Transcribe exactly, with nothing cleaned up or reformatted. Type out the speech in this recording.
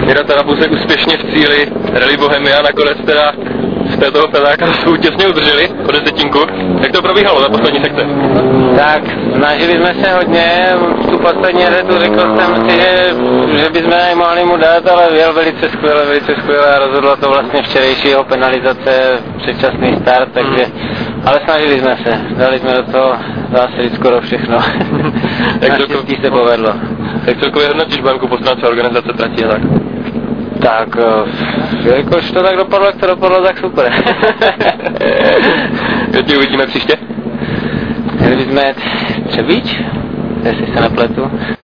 Mira Tarabusek úspěšně v cíli Rally Bohemia, nakonec teda z této pedáka jsou těsně udrželi o desetinku. Jak to probíhalo za poslední sekce? Tak, snažili jsme se hodně, tu poslední retu řekl jsem si, že, že bychom jej mohli mu dát, ale jel velice skvěle, velice skvěle a rozhodlo to vlastně včerejšího penalizace, předčasný start, takže, ale snažili jsme se, dali jsme do toho zase skoro všechno. Naštěstí se povedlo. Jak celkově hodnotíš banku po stránce organizace tratí a tak? Tak, jelikož to tak dopadlo, jak to dopadlo, tak super. Kde uvidíme příště? Měli bychom jet Třebíč, jestli se nepletu.